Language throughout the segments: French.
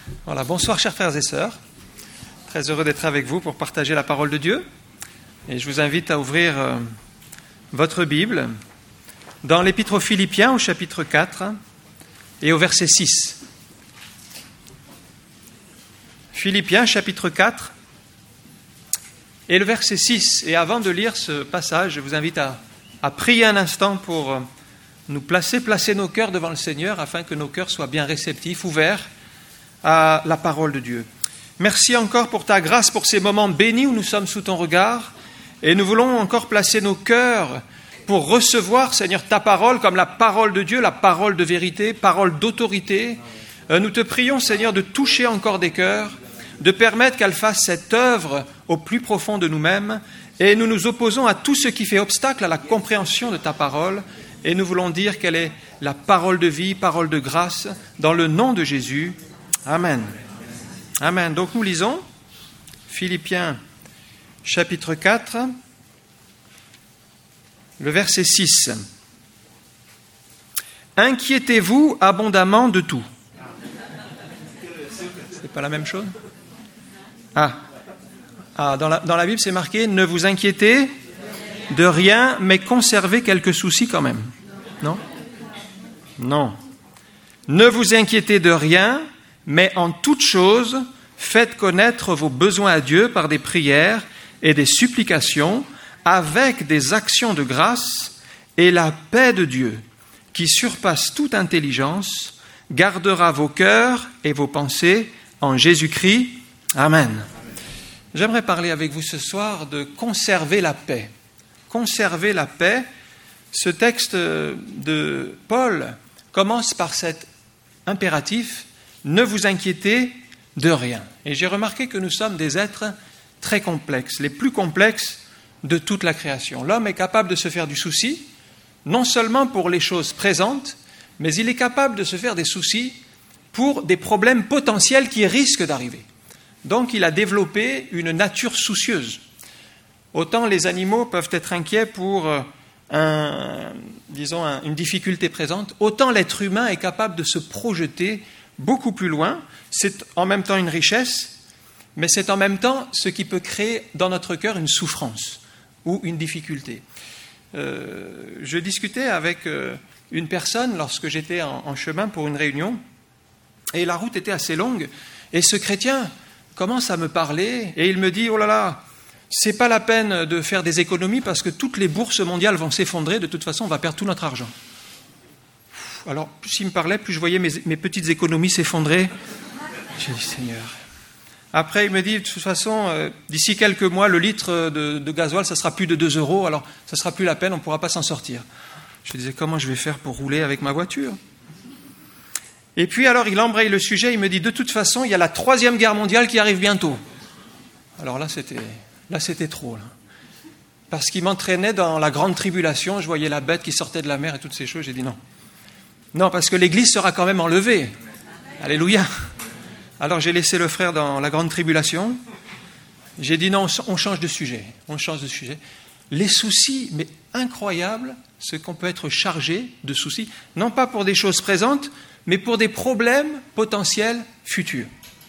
Voilà, bonsoir chers frères et sœurs. Très heureux d'être avec vous pour partager la parole de Dieu. Et je vous invite à ouvrir votre Bible dans l'Épître aux Philippiens au chapitre 4 et au verset 6. Philippiens chapitre 4 et le verset 6. Et avant de lire ce passage, je vous invite à prier un instant pour nous placer nos cœurs devant le Seigneur afin que nos cœurs soient bien réceptifs, ouverts à la parole de Dieu. Merci encore pour ta grâce, pour ces moments bénis où nous sommes sous ton regard. Et nous voulons encore placer nos cœurs pour recevoir, Seigneur, ta parole comme la parole de Dieu, la parole de vérité, parole d'autorité. Nous te prions, Seigneur, de toucher encore des cœurs, de permettre qu'elle fasse cette œuvre au plus profond de nous-mêmes. Et nous nous opposons à tout ce qui fait obstacle à la compréhension de ta parole. Et nous voulons dire qu'elle est la parole de vie, parole de grâce, dans le nom de Jésus. Amen. Amen. Donc nous lisons Philippiens chapitre 4, le verset 6. Inquiétez-vous abondamment de tout. C'est pas la même chose ? Dans la Bible c'est marqué « Ne vous inquiétez de rien, mais conservez quelques soucis quand même. » Non ? Non. Ne vous inquiétez de rien, mais en toute chose, faites connaître vos besoins à Dieu par des prières et des supplications, avec des actions de grâce, et la paix de Dieu, qui surpasse toute intelligence, gardera vos cœurs et vos pensées en Jésus-Christ. Amen. J'aimerais parler avec vous ce soir de conserver la paix. Conserver la paix. Ce texte de Paul commence par cet impératif « Ne vous inquiétez de rien ». Et j'ai remarqué que nous sommes des êtres très complexes, les plus complexes de toute la création. L'homme est capable de se faire du souci, non seulement pour les choses présentes, mais il est capable de se faire des soucis pour des problèmes potentiels qui risquent d'arriver. Donc il a développé une nature soucieuse. Autant les animaux peuvent être inquiets pour une difficulté présente, autant l'être humain est capable de se projeter beaucoup plus loin. C'est en même temps une richesse, mais c'est en même temps ce qui peut créer dans notre cœur une souffrance ou une difficulté. Je discutais avec une personne lorsque j'étais en chemin pour une réunion, et la route était assez longue, et ce chrétien commence à me parler, et il me dit « Oh là là, c'est pas la peine de faire des économies parce que toutes les bourses mondiales vont s'effondrer, de toute façon on va perdre tout notre argent. » Alors, plus il me parlait, plus je voyais mes petites économies s'effondrer. J'ai dit, Seigneur. Après, il me dit, de toute façon, d'ici quelques mois, le litre de gasoil, ça sera plus de 2 €, alors ça sera plus la peine, on ne pourra pas s'en sortir. Je disais, comment je vais faire pour rouler avec ma voiture ? Et puis, alors, il embraye le sujet, il me dit, de toute façon, il y a la 3e guerre mondiale qui arrive bientôt. Alors là, c'était trop, là. Parce qu'il m'entraînait dans la grande tribulation, je voyais la bête qui sortait de la mer et toutes ces choses, j'ai dit non. Non, parce que l'Église sera quand même enlevée. Alléluia. Alors j'ai laissé le frère dans la grande tribulation. J'ai dit non, on change de sujet. On change de sujet. Les soucis, mais incroyable, ce qu'on peut être chargé de soucis, non pas pour des choses présentes, mais pour des problèmes potentiels futurs.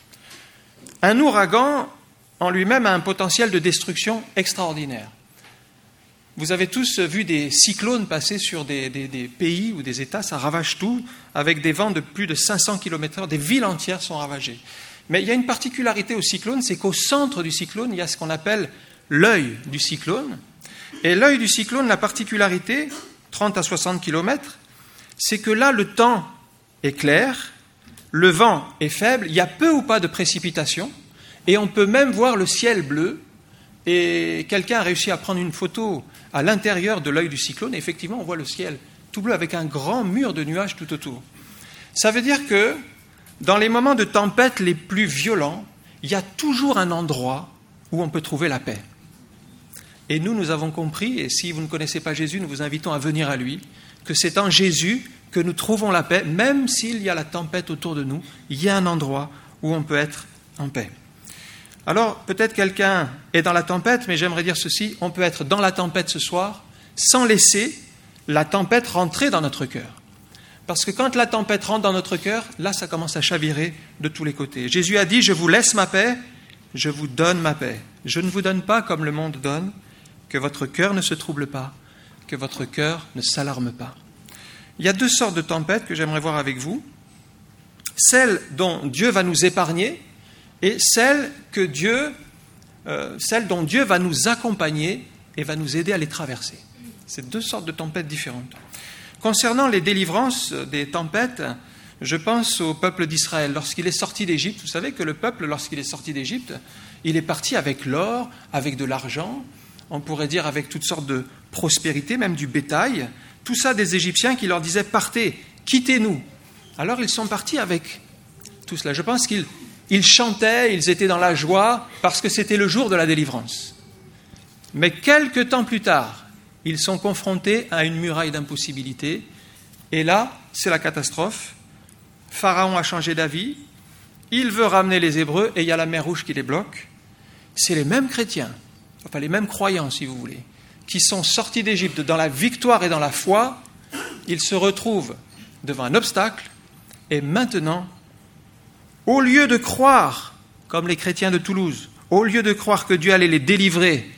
Un ouragan, en lui-même, a un potentiel de destruction extraordinaire. Vous avez tous vu des cyclones passer sur des pays ou des États, ça ravage tout, avec des vents de plus de 500 km/h, des villes entières sont ravagées. Mais il y a une particularité au cyclone, c'est qu'au centre du cyclone, il y a ce qu'on appelle l'œil du cyclone. Et l'œil du cyclone, la particularité, 30 à 60 km, c'est que là, le temps est clair, le vent est faible, il y a peu ou pas de précipitations, et on peut même voir le ciel bleu. Et quelqu'un a réussi à prendre une photo à l'intérieur de l'œil du cyclone, et effectivement, on voit le ciel tout bleu avec un grand mur de nuages tout autour. Ça veut dire que dans les moments de tempête les plus violents, il y a toujours un endroit où on peut trouver la paix. Et nous avons compris, et si vous ne connaissez pas Jésus, nous vous invitons à venir à lui, que c'est en Jésus que nous trouvons la paix, même s'il y a la tempête autour de nous, il y a un endroit où on peut être en paix. Alors, peut-être quelqu'un est dans la tempête, mais j'aimerais dire ceci, on peut être dans la tempête ce soir sans laisser la tempête rentrer dans notre cœur. Parce que quand la tempête rentre dans notre cœur, là, ça commence à chavirer de tous les côtés. Jésus a dit, je vous laisse ma paix, je vous donne ma paix. Je ne vous donne pas comme le monde donne, que votre cœur ne se trouble pas, que votre cœur ne s'alarme pas. Il y a 2 sortes de tempêtes que j'aimerais voir avec vous. Celle dont Dieu va nous épargner et celle dont Dieu va nous accompagner et va nous aider à les traverser. C'est 2 sortes de tempêtes différentes. Concernant les délivrances des tempêtes, je pense au peuple d'Israël. Lorsqu'il est sorti d'Égypte, vous savez que le peuple, lorsqu'il est sorti d'Égypte, il est parti avec l'or, avec de l'argent, on pourrait dire avec toutes sortes de prospérités, même du bétail. Tout ça des Égyptiens qui leur disaient « Partez, quittez-nous ». Alors ils sont partis avec tout cela. Je pense qu'ils chantaient, ils étaient dans la joie, parce que c'était le jour de la délivrance. Mais quelque temps plus tard, ils sont confrontés à une muraille d'impossibilité. Et là, c'est la catastrophe. Pharaon a changé d'avis. Il veut ramener les Hébreux et il y a la mer Rouge qui les bloque. C'est les mêmes chrétiens, enfin les mêmes croyants si vous voulez, qui sont sortis d'Égypte dans la victoire et dans la foi. Ils se retrouvent devant un obstacle et maintenant, au lieu de croire, comme les chrétiens de Toulouse, au lieu de croire que Dieu allait les délivrer,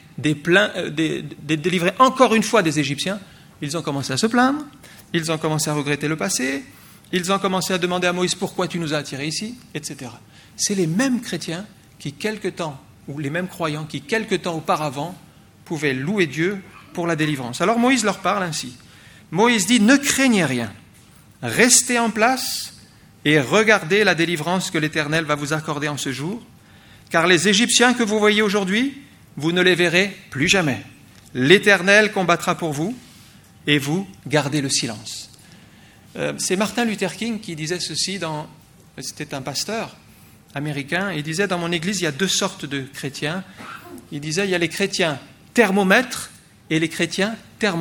délivrer encore une fois des Égyptiens, ils ont commencé à se plaindre, ils ont commencé à regretter le passé, ils ont commencé à demander à Moïse pourquoi tu nous as attirés ici, etc. C'est les mêmes chrétiens qui quelque temps, ou les mêmes croyants qui quelque temps auparavant pouvaient louer Dieu pour la délivrance. Alors Moïse leur parle ainsi. Moïse dit « Ne craignez rien, restez en place et regardez la délivrance que l'Éternel va vous accorder en ce jour, car les Égyptiens que vous voyez aujourd'hui, vous ne les verrez plus jamais. L'Éternel combattra pour vous et vous gardez le silence. » C'est Martin Luther King qui disait ceci, c'était un pasteur américain, il disait « Dans mon église, il y a 2 sortes de chrétiens. » Il disait « Il y a les chrétiens thermomètres et les chrétiens thermostats. »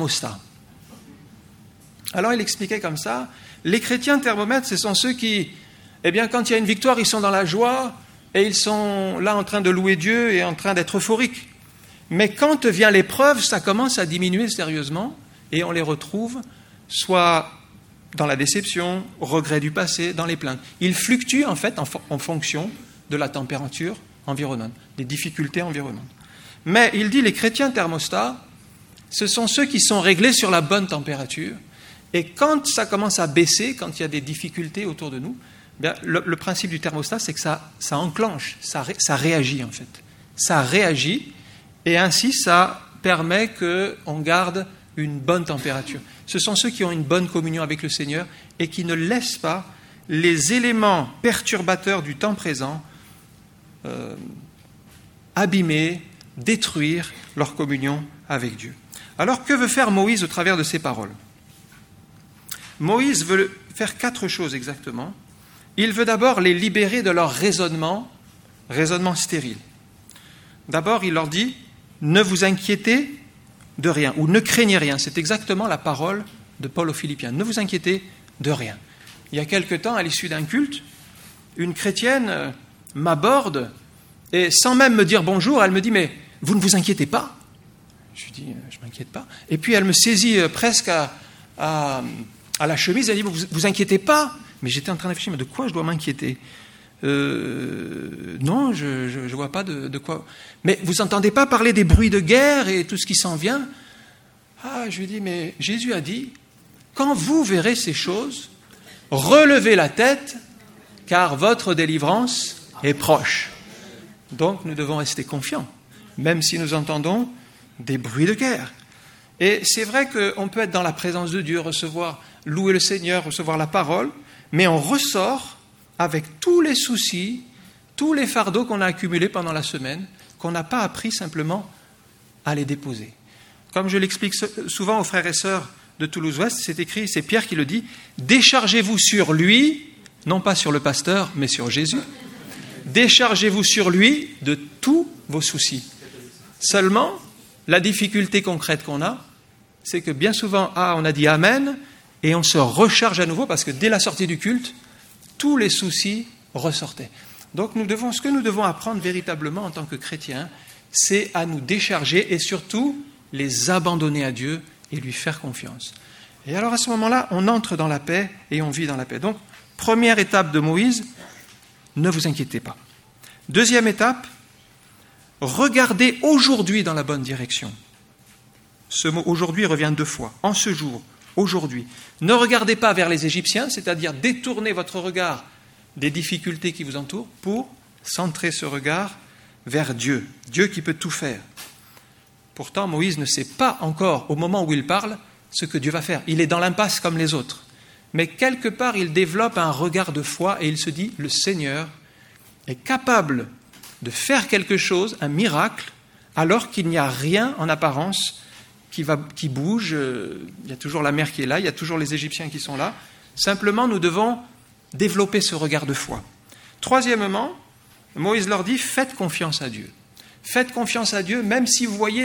Alors il expliquait comme ça, les chrétiens thermomètres, ce sont ceux qui, quand il y a une victoire, ils sont dans la joie, et ils sont là en train de louer Dieu et en train d'être euphoriques. Mais quand vient l'épreuve, ça commence à diminuer sérieusement et on les retrouve soit dans la déception, regret du passé, dans les plaintes. Ils fluctuent en fait en fonction de la température environnante, des difficultés environnantes. Mais il dit les chrétiens thermostats, ce sont ceux qui sont réglés sur la bonne température. Et quand ça commence à baisser, quand il y a des difficultés autour de nous, le principe du thermostat, c'est que ça enclenche, ça réagit en fait. Ça réagit et ainsi ça permet qu'on garde une bonne température. Ce sont ceux qui ont une bonne communion avec le Seigneur et qui ne laissent pas les éléments perturbateurs du temps présent abîmer, détruire leur communion avec Dieu. Alors que veut faire Moïse au travers de ces paroles ? Moïse veut faire 4 choses exactement. Il veut d'abord les libérer de leur raisonnement stérile. D'abord, il leur dit « Ne vous inquiétez de rien » ou « Ne craignez rien ». C'est exactement la parole de Paul aux Philippiens. « Ne vous inquiétez de rien ». Il y a quelque temps, à l'issue d'un culte, une chrétienne m'aborde et sans même me dire bonjour, elle me dit « Mais vous ne vous inquiétez pas ?» Je lui dis « Je ne m'inquiète pas ». Et puis elle me saisit presque à la chemise, elle dit « Vous vous inquiétez pas ?» Mais j'étais en train de réfléchir, mais de quoi je dois m'inquiéter ? Non, je ne vois pas de quoi. Mais vous n'entendez pas parler des bruits de guerre et tout ce qui s'en vient ? Ah, je lui dis, mais Jésus a dit, quand vous verrez ces choses, relevez la tête, car votre délivrance est proche. Donc nous devons rester confiants, même si nous entendons des bruits de guerre. Et c'est vrai qu'on peut être dans la présence de Dieu, louer le Seigneur, recevoir la parole, mais on ressort avec tous les soucis, tous les fardeaux qu'on a accumulés pendant la semaine, qu'on n'a pas appris simplement à les déposer. Comme je l'explique souvent aux frères et sœurs de Toulouse-Ouest, c'est écrit, c'est Pierre qui le dit, « Déchargez-vous sur lui, non pas sur le pasteur, mais sur Jésus. Déchargez-vous sur lui de tous vos soucis. » Seulement, la difficulté concrète qu'on a, c'est que bien souvent, on a dit « Amen », et on se recharge à nouveau parce que dès la sortie du culte, tous les soucis ressortaient. Donc ce que nous devons apprendre véritablement en tant que chrétiens, c'est à nous décharger et surtout les abandonner à Dieu et lui faire confiance. Et alors à ce moment-là, on entre dans la paix et on vit dans la paix. Donc, première étape de Moïse, ne vous inquiétez pas. Deuxième étape, regardez aujourd'hui dans la bonne direction. Ce mot « aujourd'hui » revient 2 fois. En ce jour, aujourd'hui. Ne regardez pas vers les Égyptiens, c'est-à-dire détournez votre regard des difficultés qui vous entourent pour centrer ce regard vers Dieu, Dieu qui peut tout faire. Pourtant, Moïse ne sait pas encore, au moment où il parle, ce que Dieu va faire. Il est dans l'impasse comme les autres. Mais quelque part, il développe un regard de foi et il se dit, le Seigneur est capable de faire quelque chose, un miracle, alors qu'il n'y a rien en apparence qui bouge. Il y a toujours la mer qui est là, il y a toujours les Égyptiens qui sont là. Simplement, nous devons développer ce regard de foi. Troisièmement, Moïse leur dit, faites confiance à Dieu. Faites confiance à Dieu, même si vous voyez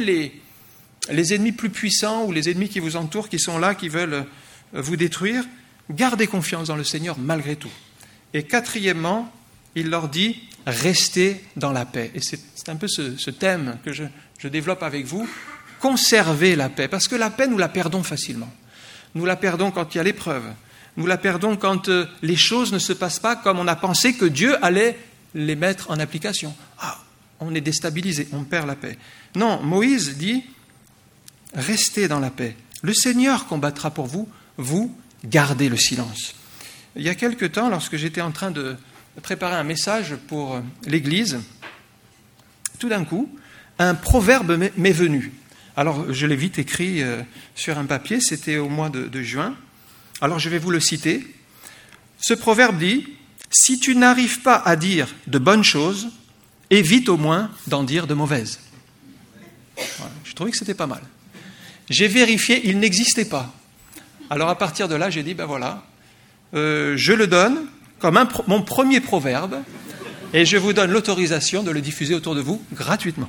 les ennemis plus puissants ou les ennemis qui vous entourent, qui sont là, qui veulent vous détruire. Gardez confiance dans le Seigneur malgré tout. Et quatrièmement, il leur dit, restez dans la paix. Et c'est un peu ce thème que je développe avec vous. Conservez la paix, parce que la paix, nous la perdons facilement. Nous la perdons quand il y a l'épreuve. Nous la perdons quand les choses ne se passent pas comme on a pensé que Dieu allait les mettre en application. On est déstabilisé, on perd la paix. Non, Moïse dit, restez dans la paix. Le Seigneur combattra pour vous, vous gardez le silence. Il y a quelque temps, lorsque j'étais en train de préparer un message pour l'Église, tout d'un coup, un proverbe m'est venu. Alors, je l'ai vite écrit sur un papier, c'était au mois de juin. Alors, je vais vous le citer. Ce proverbe dit, « Si tu n'arrives pas à dire de bonnes choses, évite au moins d'en dire de mauvaises. » Voilà, je trouvais que c'était pas mal. J'ai vérifié, il n'existait pas. Alors, à partir de là, j'ai dit, ben voilà, je le donne comme mon premier proverbe et je vous donne l'autorisation de le diffuser autour de vous gratuitement.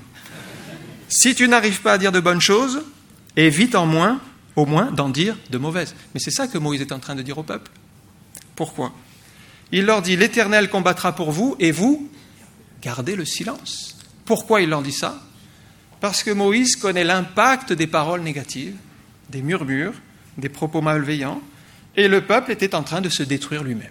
Si tu n'arrives pas à dire de bonnes choses, évite au moins d'en dire de mauvaises. Mais c'est ça que Moïse est en train de dire au peuple. Pourquoi ? Il leur dit, l'Éternel combattra pour vous et vous, gardez le silence. Pourquoi il leur dit ça ? Parce que Moïse connaît l'impact des paroles négatives, des murmures, des propos malveillants, et le peuple était en train de se détruire lui-même.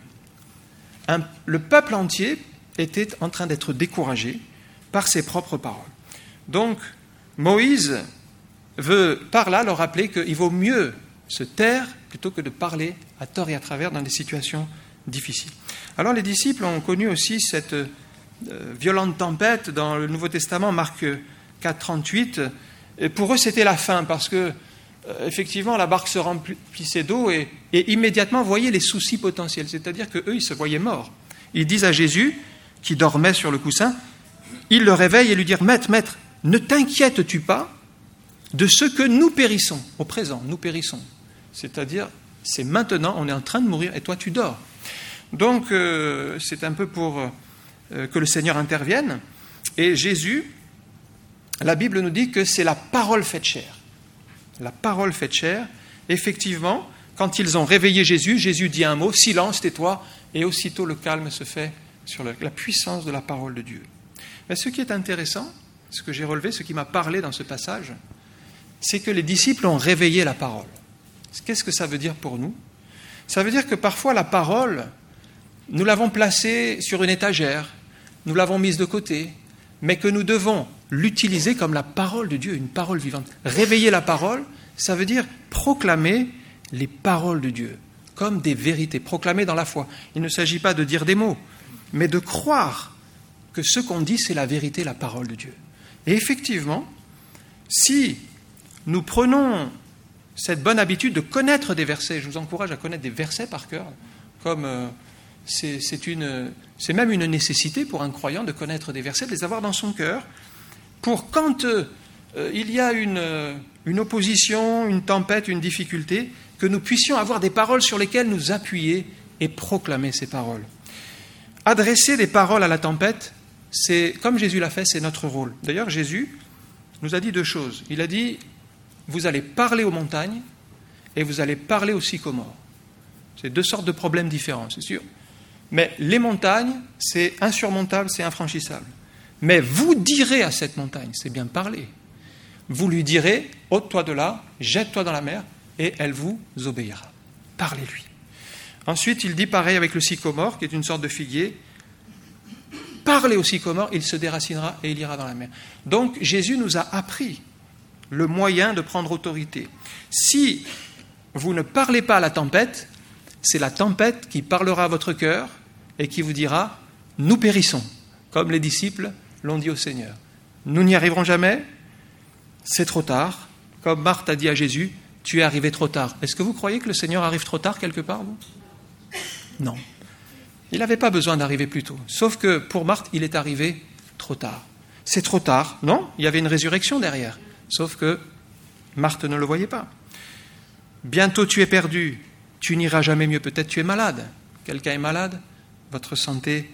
Le peuple entier était en train d'être découragé par ses propres paroles. Donc, Moïse veut par là leur rappeler qu'il vaut mieux se taire plutôt que de parler à tort et à travers dans des situations difficiles. Alors les disciples ont connu aussi cette violente tempête dans le Nouveau Testament, Marc 4, 38. Et pour eux, c'était la fin parce que effectivement, la barque se remplissait d'eau et immédiatement voyaient les soucis potentiels. C'est-à-dire qu'eux, ils se voyaient morts. Ils disent à Jésus, qui dormait sur le coussin, ils le réveillent et lui disent, Maître, ne t'inquiètes-tu pas de ce que nous périssons, au présent, nous périssons. C'est-à-dire, c'est maintenant, on est en train de mourir et toi tu dors. Donc, c'est un peu pour que le Seigneur intervienne. Et Jésus, la Bible nous dit que c'est la parole faite chair. La parole faite chair. Effectivement, quand ils ont réveillé Jésus, Jésus dit un mot, silence, tais-toi, et aussitôt le calme se fait sur la puissance de la parole de Dieu. Mais ce qui est intéressant, ce que j'ai relevé, ce qui m'a parlé dans ce passage, c'est que les disciples ont réveillé la parole. Qu'est-ce que ça veut dire pour nous ? Ça veut dire que parfois la parole, nous l'avons placée sur une étagère, nous l'avons mise de côté, mais que nous devons l'utiliser comme la parole de Dieu, une parole vivante. Réveiller la parole, ça veut dire proclamer les paroles de Dieu, comme des vérités, proclamer dans la foi. Il ne s'agit pas de dire des mots, mais de croire que ce qu'on dit, c'est la vérité, la parole de Dieu. Et effectivement, si nous prenons cette bonne habitude de connaître des versets, je vous encourage à connaître des versets par cœur, comme c'est même une nécessité pour un croyant de connaître des versets, de les avoir dans son cœur, pour quand il y a une opposition, une tempête, une difficulté, que nous puissions avoir des paroles sur lesquelles nous appuyer et proclamer ces paroles. Adresser des paroles à la tempête, c'est, comme Jésus l'a fait, c'est notre rôle. D'ailleurs, Jésus nous a dit 2 choses. Il a dit, vous allez parler aux montagnes et vous allez parler aux sycomores. C'est 2 sortes de problèmes différents, c'est sûr. Mais les montagnes, c'est insurmontable, c'est infranchissable. Mais vous direz à cette montagne, c'est bien parler. Vous lui direz, ôte-toi de là, jette-toi dans la mer, et elle vous obéira. Parlez-lui. Ensuite, il dit pareil avec le sycomore, qui est une sorte de figuier. Parlez au sycomore, il se déracinera et il ira dans la mer. Donc, Jésus nous a appris le moyen de prendre autorité. Si vous ne parlez pas à la tempête, c'est la tempête qui parlera à votre cœur et qui vous dira « Nous périssons », comme les disciples l'ont dit au Seigneur. Nous n'y arriverons jamais, c'est trop tard. Comme Marthe a dit à Jésus « Tu es arrivé trop tard ». Est-ce que vous croyez que le Seigneur arrive trop tard quelque part, vous ? Non. Il n'avait pas besoin d'arriver plus tôt. Sauf que pour Marthe, il est arrivé trop tard. C'est trop tard. Non, il y avait une résurrection derrière. Sauf que Marthe ne le voyait pas. Bientôt tu es perdu. Tu n'iras jamais mieux. Peut-être tu es malade. Quelqu'un est malade. Votre santé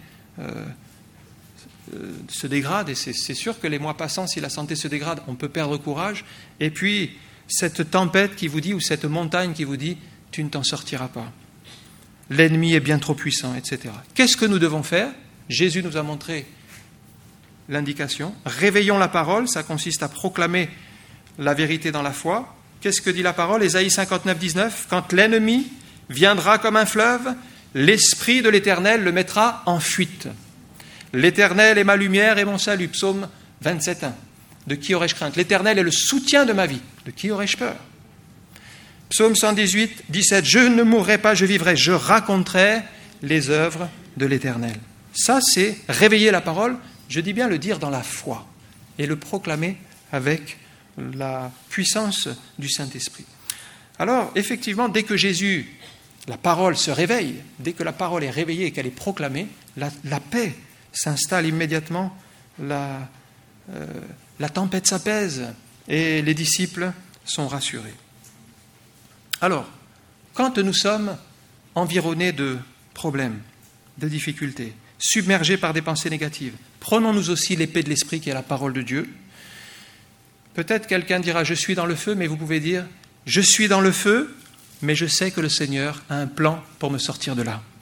se dégrade. Et c'est sûr que les mois passant, si la santé se dégrade, on peut perdre courage. Et puis, cette tempête qui vous dit, ou cette montagne qui vous dit, tu ne t'en sortiras pas. L'ennemi est bien trop puissant, etc. Qu'est-ce que nous devons faire ? Jésus nous a montré l'indication. Réveillons la parole, ça consiste à proclamer la vérité dans la foi. Qu'est-ce que dit la parole ? Ésaïe 59, 19. Quand l'ennemi viendra comme un fleuve, l'Esprit de l'Éternel le mettra en fuite. L'Éternel est ma lumière et mon salut. Psaume 27, 1. De qui aurais-je crainte ? L'Éternel est le soutien de ma vie. De qui aurais-je peur ? Psaume 118, 17. Je ne mourrai pas, je vivrai. Je raconterai les œuvres de l'Éternel. Ça, c'est réveiller la parole. Je dis bien le dire dans la foi et le proclamer avec la puissance du Saint-Esprit. Alors, effectivement, dès que Jésus, la parole se réveille, dès que la parole est réveillée et qu'elle est proclamée, la paix s'installe immédiatement, la tempête s'apaise et les disciples sont rassurés. Alors, quand nous sommes environnés de problèmes, de difficultés, submergés par des pensées négatives, prenons-nous aussi l'épée de l'Esprit qui est la parole de Dieu. Peut-être quelqu'un dira « Je suis dans le feu », mais vous pouvez dire « Je suis dans le feu, mais je sais que le Seigneur a un plan pour me sortir de là.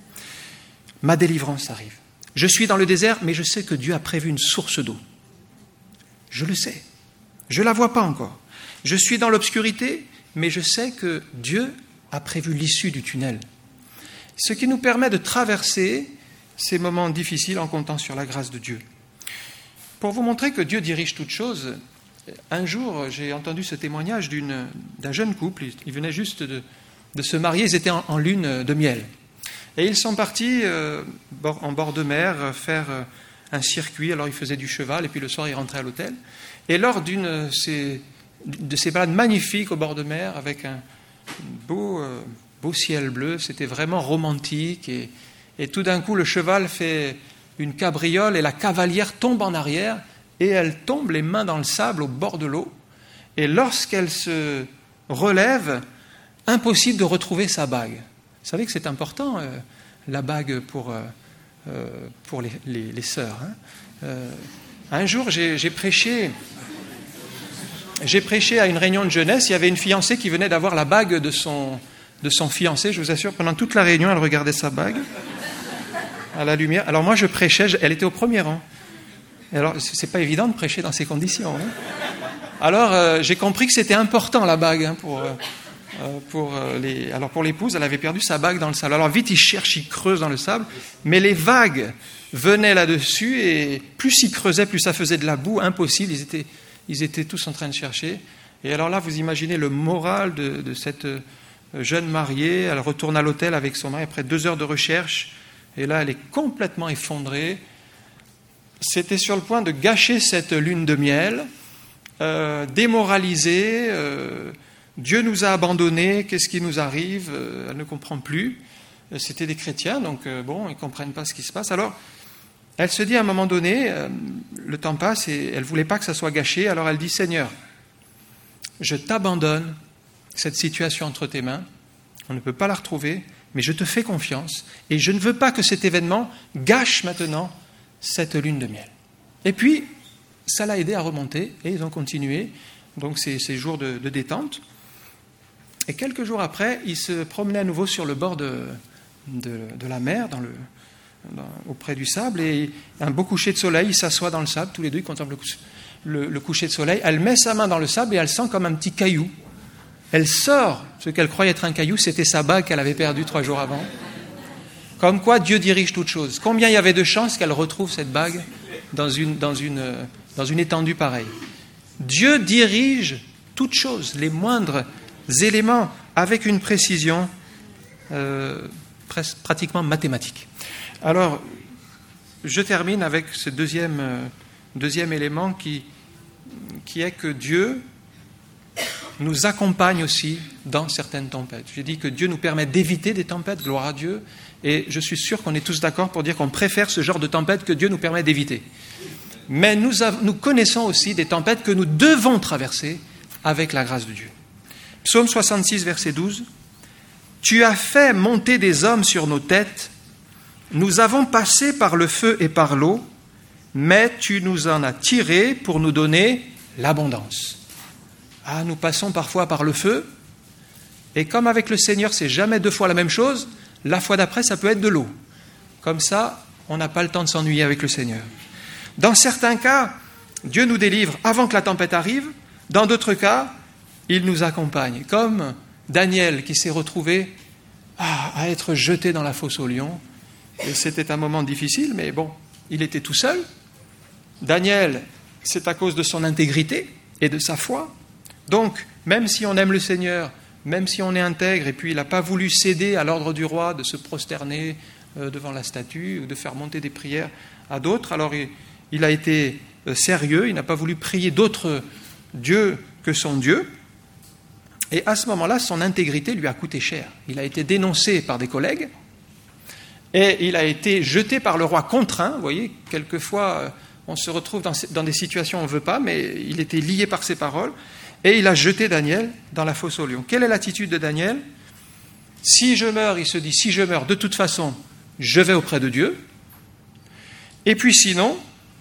Ma délivrance arrive. Je suis dans le désert, mais je sais que Dieu a prévu une source d'eau. Je le sais. Je ne la vois pas encore. Je suis dans l'obscurité, mais je sais que Dieu a prévu l'issue du tunnel. Ce qui nous permet de traverser ces moments difficiles en comptant sur la grâce de Dieu. Pour vous montrer que Dieu dirige toutes choses, un jour, j'ai entendu ce témoignage d'un jeune couple. Ils venaient juste de se marier, ils étaient en lune de miel. Et ils sont partis en bord de mer faire un circuit. Alors ils faisaient du cheval et puis le soir ils rentraient à l'hôtel. Et lors de ces balades magnifiques au bord de mer avec un beau ciel bleu, c'était vraiment romantique. Et tout d'un coup, le cheval fait une cabriole et la cavalière tombe en arrière et elle tombe les mains dans le sable au bord de l'eau. Et lorsqu'elle se relève, impossible de retrouver sa bague. Vous savez que c'est important, la bague pour les sœurs. Hein. Un jour, j'ai prêché à une réunion de jeunesse. Il y avait une fiancée qui venait d'avoir la bague de son fiancé. Je vous assure, pendant toute la réunion, elle regardait sa bague à la lumière. Alors moi, je prêchais, elle était au premier rang. Et alors, c'est pas évident de prêcher dans ces conditions. Hein. Alors, j'ai compris que c'était important, la bague, hein, Alors pour l'épouse, elle avait perdu sa bague dans le sable. Alors vite, ils cherchent, ils creusent dans le sable, mais les vagues venaient là-dessus et plus ils creusaient, plus ça faisait de la boue, impossible. Ils étaient tous en train de chercher. Et alors là, vous imaginez le moral de cette jeune mariée. Elle retourne à l'hôtel avec son mari après 2 heures de recherche. Et là, elle est complètement effondrée. C'était sur le point de gâcher cette lune de miel, démoralisée. Dieu nous a abandonnés, qu'est-ce qui nous arrive ? Elle ne comprend plus. C'était des chrétiens, donc ils ne comprennent pas ce qui se passe. Alors, elle se dit à un moment donné, le temps passe et elle ne voulait pas que ça soit gâché. Alors elle dit, Seigneur, je t'abandonne cette situation entre tes mains. On ne peut pas la retrouver, mais je te fais confiance. Et je ne veux pas que cet événement gâche maintenant cette lune de miel. Et puis, ça l'a aidé à remonter et ils ont continué. Donc ces jours de détente. Et quelques jours après, ils se promenaient à nouveau sur le bord de la mer, auprès du sable, et un beau coucher de soleil, ils s'assoient dans le sable, tous les deux, ils contemplent le coucher de soleil. Elle met sa main dans le sable et elle sent comme un petit caillou Elle sort. Ce qu'elle croyait être un caillou, c'était sa bague qu'elle avait perdue 3 jours avant. Comme quoi Dieu dirige toutes choses. Combien il y avait de chances qu'elle retrouve cette bague dans une étendue pareille. Dieu dirige toutes choses, les moindres éléments, avec une précision pratiquement mathématique. Alors, je termine avec ce deuxième élément qui est que Dieu nous accompagne aussi dans certaines tempêtes. J'ai dit que Dieu nous permet d'éviter des tempêtes, gloire à Dieu, et je suis sûr qu'on est tous d'accord pour dire qu'on préfère ce genre de tempêtes que Dieu nous permet d'éviter. Mais nous connaissons aussi des tempêtes que nous devons traverser avec la grâce de Dieu. Psaume 66, verset 12. « Tu as fait monter des hommes sur nos têtes, nous avons passé par le feu et par l'eau, mais tu nous en as tirés pour nous donner l'abondance. » Ah, nous passons parfois par le feu, et comme avec le Seigneur, c'est jamais 2 fois la même chose, la fois d'après, ça peut être de l'eau. Comme ça, on n'a pas le temps de s'ennuyer avec le Seigneur. Dans certains cas, Dieu nous délivre avant que la tempête arrive. Dans d'autres cas, il nous accompagne. Comme Daniel qui s'est retrouvé à être jeté dans la fosse aux lions. Et c'était un moment difficile, mais bon, il était tout seul. Daniel, c'est à cause de son intégrité et de sa foi. Donc, même si on aime le Seigneur, même si on est intègre, et puis il n'a pas voulu céder à l'ordre du roi de se prosterner devant la statue ou de faire monter des prières à d'autres, alors il a été sérieux, il n'a pas voulu prier d'autres dieux que son Dieu. Et à ce moment-là, son intégrité lui a coûté cher. Il a été dénoncé par des collègues et il a été jeté par le roi contraint. Vous voyez, quelquefois, on se retrouve dans des situations où on ne veut pas, mais il était lié par ses paroles. Et il a jeté Daniel dans la fosse aux lions. Quelle est l'attitude de Daniel ? Si je meurs, il se dit, si je meurs, de toute façon, je vais auprès de Dieu. Et puis sinon,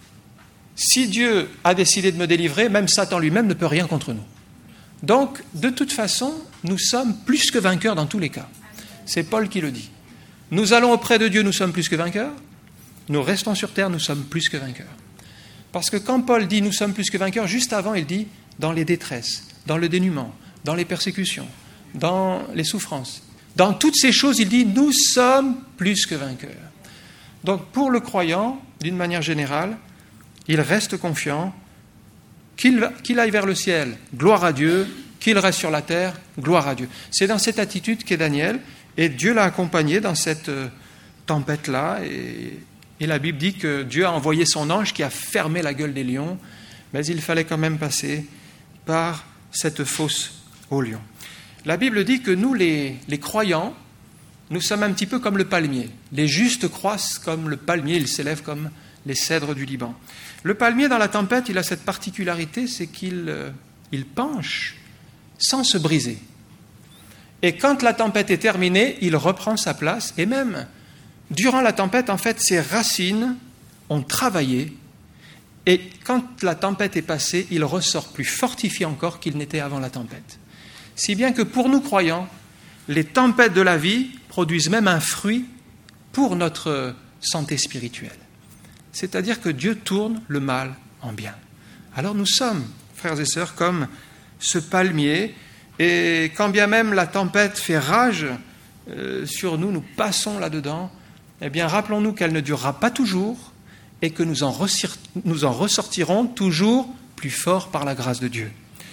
si Dieu a décidé de me délivrer, même Satan lui-même ne peut rien contre nous. Donc, de toute façon, nous sommes plus que vainqueurs dans tous les cas. C'est Paul qui le dit. Nous allons auprès de Dieu, nous sommes plus que vainqueurs. Nous restons sur terre, nous sommes plus que vainqueurs. Parce que quand Paul dit « nous sommes plus que vainqueurs », juste avant, il dit « dans les détresses, dans le dénuement, dans les persécutions, dans les souffrances ». Dans toutes ces choses, il dit « nous sommes plus que vainqueurs ». Donc pour le croyant, d'une manière générale, il reste confiant, qu'il aille vers le ciel, gloire à Dieu, qu'il reste sur la terre, gloire à Dieu. C'est dans cette attitude qu'est Daniel, et Dieu l'a accompagné dans cette tempête-là, et la Bible dit que Dieu a envoyé son ange qui a fermé la gueule des lions, mais il fallait quand même passer par cette fosse aux lions. La Bible dit que nous, les croyants, nous sommes un petit peu comme le palmier. Les justes croissent comme le palmier, ils s'élèvent comme les cèdres du Liban. Le palmier, dans la tempête, il a cette particularité, c'est qu'il penche sans se briser. Et quand la tempête est terminée, il reprend sa place, et même durant la tempête, en fait, ses racines ont travaillé, et quand la tempête est passée, il ressort plus fortifié encore qu'il n'était avant la tempête. Si bien que pour nous croyants, les tempêtes de la vie produisent même un fruit pour notre santé spirituelle. C'est-à-dire que Dieu tourne le mal en bien. Alors nous sommes, frères et sœurs, comme ce palmier, et quand bien même la tempête fait rage sur nous, nous passons là-dedans, eh bien rappelons-nous qu'elle ne durera pas toujours et que nous en ressortirons toujours plus forts par la grâce de Dieu.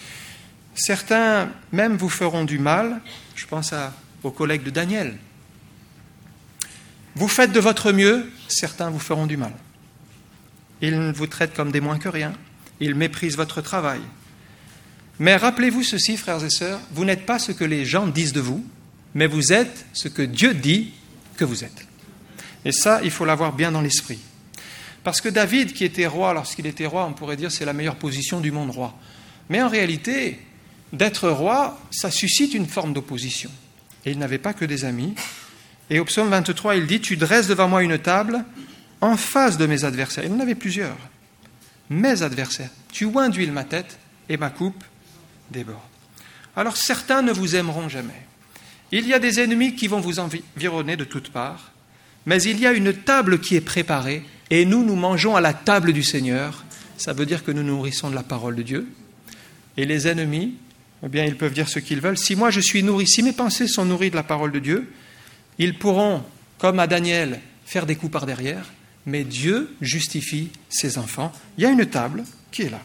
Certains même vous feront du mal, je pense aux collègues de Daniel. Vous faites de votre mieux, certains vous feront du mal. Ils vous traitent comme des moins que rien, ils méprisent votre travail. Mais rappelez-vous ceci, frères et sœurs, vous n'êtes pas ce que les gens disent de vous, mais vous êtes ce que Dieu dit que vous êtes. Et ça, il faut l'avoir bien dans l'esprit. Parce que David, qui était roi, lorsqu'il était roi, on pourrait dire c'est la meilleure position du monde roi. Mais en réalité, d'être roi, ça suscite une forme d'opposition. Et il n'avait pas que des amis. Et au psaume 23, il dit « Tu dresses devant moi une table en face de mes adversaires. » Il en avait plusieurs. Mes adversaires. Tu oins d'huile ma tête et ma coupe déborde. Alors certains ne vous aimeront jamais. Il y a des ennemis qui vont vous environner de toutes parts, mais il y a une table qui est préparée et nous mangeons à la table du Seigneur. Ça veut dire que nous nourrissons de la parole de Dieu. Et les ennemis eh bien, ils peuvent dire ce qu'ils veulent. Si moi je suis nourri, si mes pensées sont nourries de la parole de Dieu, ils pourront, comme à Daniel, faire des coups par derrière, mais Dieu justifie ses enfants. Il y a une table qui est là.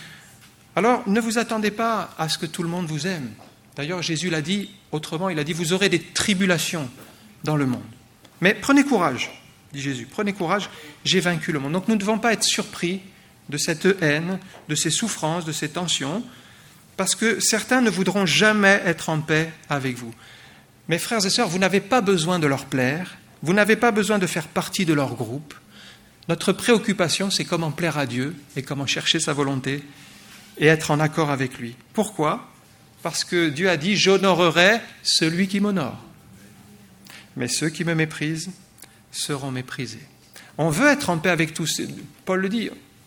Alors, ne vous attendez pas à ce que tout le monde vous aime. D'ailleurs, Jésus l'a dit autrement, il a dit « Vous aurez des tribulations dans le monde. » Mais prenez courage, dit Jésus, prenez courage, j'ai vaincu le monde. Donc nous ne devons pas être surpris de cette haine, de ces souffrances, de ces tensions, parce que certains ne voudront jamais être en paix avec vous. Mes frères et sœurs, vous n'avez pas besoin de leur plaire, vous n'avez pas besoin de faire partie de leur groupe. Notre préoccupation, c'est comment plaire à Dieu et comment chercher sa volonté et être en accord avec lui. Pourquoi ? Parce que Dieu a dit « J'honorerai celui qui m'honore. Mais ceux qui me méprisent seront méprisés. » On veut être en paix avec tous. Paul le dit,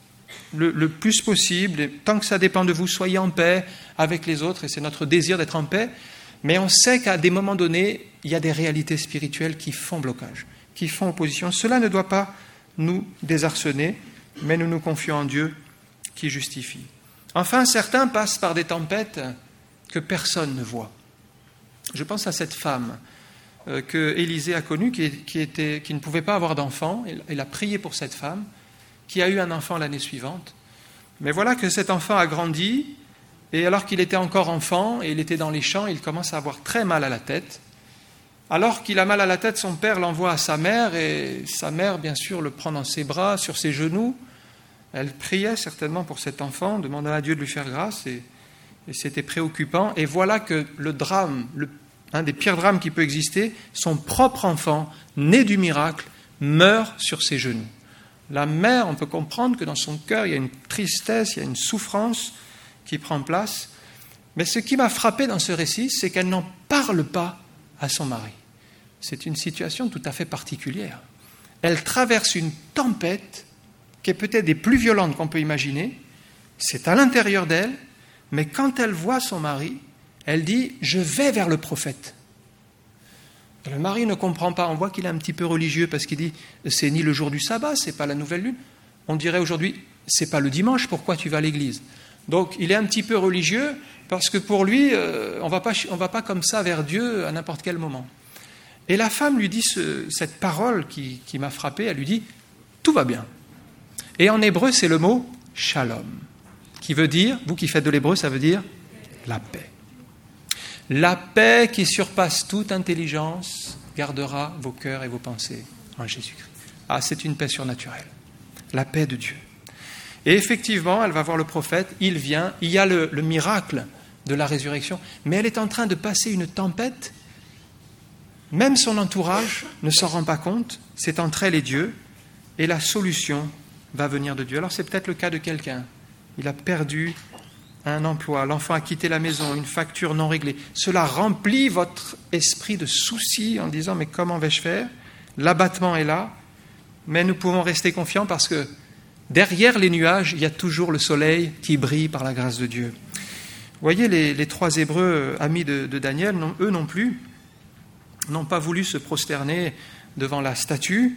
le plus possible, et tant que ça dépend de vous, soyez en paix avec les autres, et c'est notre désir d'être en paix. Mais on sait qu'à des moments donnés, il y a des réalités spirituelles qui font blocage, qui font opposition. Cela ne doit pas nous désarçonner, mais nous nous confions en Dieu qui justifie. Enfin, certains passent par des tempêtes que personne ne voit. Je pense à cette femme que Élisée a connue, qui ne pouvait pas avoir d'enfant. Il a prié pour cette femme, qui a eu un enfant l'année suivante. Mais voilà que cet enfant a grandi, et alors qu'il était encore enfant, et il était dans les champs, il commence à avoir très mal à la tête. Alors qu'il a mal à la tête, son père l'envoie à sa mère, et sa mère, bien sûr, le prend dans ses bras, sur ses genoux. Elle priait certainement pour cet enfant, demandant à Dieu de lui faire grâce, et c'était préoccupant. Et voilà que le drame, un des pires drames qui peut exister, son propre enfant, né du miracle, meurt sur ses genoux. La mère, on peut comprendre que dans son cœur, il y a une tristesse, il y a une souffrance qui prend place. Mais ce qui m'a frappé dans ce récit, c'est qu'elle n'en parle pas à son mari. C'est une situation tout à fait particulière. Elle traverse une tempête qui est peut-être des plus violentes qu'on peut imaginer. C'est à l'intérieur d'elle, mais quand elle voit son mari, elle dit « Je vais vers le prophète ». Le mari ne comprend pas, on voit qu'il est un petit peu religieux parce qu'il dit « C'est ni le jour du sabbat, c'est pas la nouvelle lune ». On dirait aujourd'hui « C'est pas le dimanche, pourquoi tu vas à l'église ?» Donc il est un petit peu religieux parce que pour lui, on va pas comme ça vers Dieu à n'importe quel moment. Et la femme lui dit cette parole qui m'a frappé, elle lui dit « Tout va bien ». Et en hébreu, c'est le mot « shalom », qui veut dire, vous qui faites de l'hébreu, ça veut dire la paix. La paix qui surpasse toute intelligence gardera vos cœurs et vos pensées en Jésus-Christ. Ah, c'est une paix surnaturelle, la paix de Dieu. Et effectivement, elle va voir le prophète, il vient, il y a le miracle de la résurrection, mais elle est en train de passer une tempête. Même son entourage ne s'en rend pas compte, c'est entre elle et Dieu, et la solution va venir de Dieu. Alors c'est peut-être le cas de quelqu'un. Il a perdu un emploi, l'enfant a quitté la maison, une facture non réglée. Cela remplit votre esprit de soucis en disant « Mais comment vais-je faire ?» L'abattement est là, mais nous pouvons rester confiants parce que derrière les nuages, il y a toujours le soleil qui brille par la grâce de Dieu. Vous voyez, les trois Hébreux amis de Daniel, eux non plus, n'ont pas voulu se prosterner devant la statue,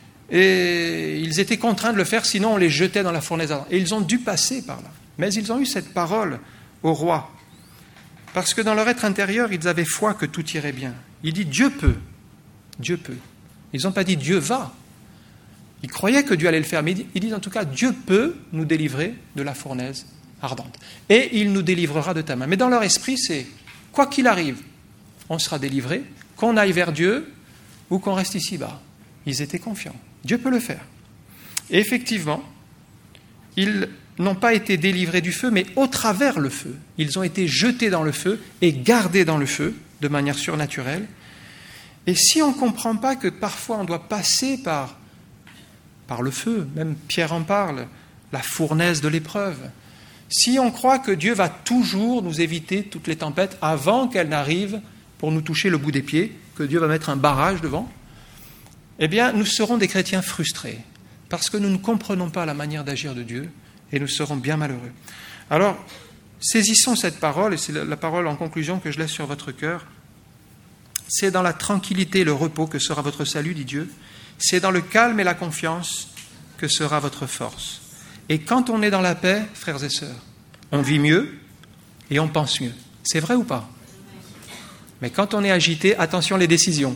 et ils étaient contraints de le faire, sinon on les jetait dans la fournaise ardente. Et ils ont dû passer par là. Mais ils ont eu cette parole au roi. Parce que dans leur être intérieur, ils avaient foi que tout irait bien. Il dit Dieu peut. Dieu peut. Ils n'ont pas dit Dieu va. Ils croyaient que Dieu allait le faire. Mais ils disent en tout cas Dieu peut nous délivrer de la fournaise ardente. Et il nous délivrera de ta main. Mais dans leur esprit, c'est quoi qu'il arrive, on sera délivré, qu'on aille vers Dieu ou qu'on reste ici-bas. Ils étaient confiants. Dieu peut le faire. Et effectivement, ils n'ont pas été délivrés du feu, mais au travers le feu. Ils ont été jetés dans le feu et gardés dans le feu de manière surnaturelle. Et si on ne comprend pas que parfois on doit passer par le feu, même Pierre en parle, la fournaise de l'épreuve, si on croit que Dieu va toujours nous éviter toutes les tempêtes avant qu'elles n'arrivent pour nous toucher le bout des pieds, que Dieu va mettre un barrage devant, eh bien nous serons des chrétiens frustrés, parce que nous ne comprenons pas la manière d'agir de Dieu, et nous serons bien malheureux. Alors, saisissons cette parole, et c'est la parole en conclusion que je laisse sur votre cœur. C'est dans la tranquillité et le repos que sera votre salut, dit Dieu. C'est dans le calme et la confiance que sera votre force. Et quand on est dans la paix, frères et sœurs, on vit mieux et on pense mieux. C'est vrai ou pas? Mais quand on est agité, attention les décisions.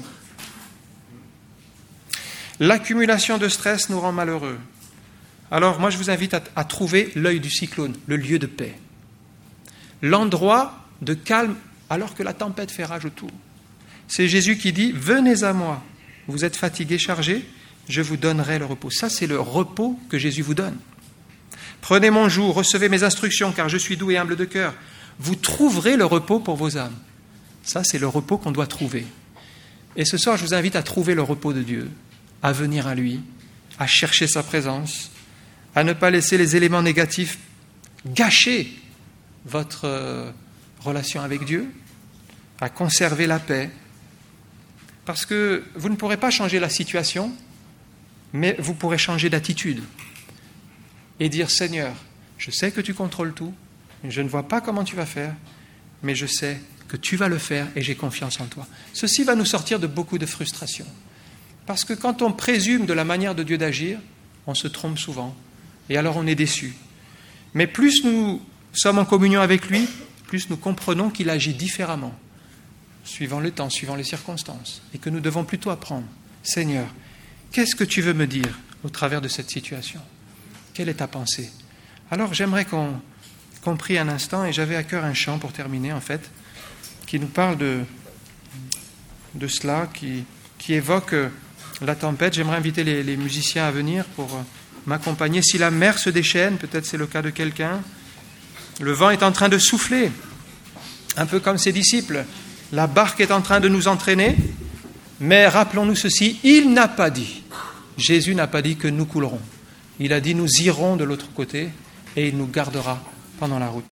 L'accumulation de stress nous rend malheureux. Alors moi je vous invite à trouver l'œil du cyclone, le lieu de paix. L'endroit de calme alors que la tempête fait rage autour. C'est Jésus qui dit « Venez à moi, vous êtes fatigués, chargés, je vous donnerai le repos. » Ça c'est le repos que Jésus vous donne. « Prenez mon joug, recevez mes instructions, car je suis doux et humble de cœur. Vous trouverez le repos pour vos âmes. » Ça c'est le repos qu'on doit trouver. Et ce soir je vous invite à trouver le repos de Dieu, à venir à lui, à chercher sa présence, à ne pas laisser les éléments négatifs gâcher votre relation avec Dieu, à conserver la paix. Parce que vous ne pourrez pas changer la situation, mais vous pourrez changer d'attitude et dire « Seigneur, je sais que tu contrôles tout, je ne vois pas comment tu vas faire, mais je sais que tu vas le faire et j'ai confiance en toi. » Ceci va nous sortir de beaucoup de frustration. Parce que quand on présume de la manière de Dieu d'agir, on se trompe souvent. Et alors on est déçu. Mais plus nous sommes en communion avec lui, plus nous comprenons qu'il agit différemment, suivant le temps, suivant les circonstances, et que nous devons plutôt apprendre. Seigneur, qu'est-ce que tu veux me dire au travers de cette situation? Quelle est ta pensée? Alors j'aimerais qu'on prie un instant, et j'avais à cœur un chant pour terminer en fait, qui nous parle de cela, qui évoque la tempête. J'aimerais inviter les musiciens à venir pour m'accompagner. Si la mer se déchaîne, peut-être c'est le cas de quelqu'un, le vent est en train de souffler, un peu comme ses disciples. La barque est en train de nous entraîner, mais rappelons-nous ceci, il n'a pas dit, Jésus n'a pas dit que nous coulerons. Il a dit nous irons de l'autre côté et il nous gardera pendant la route.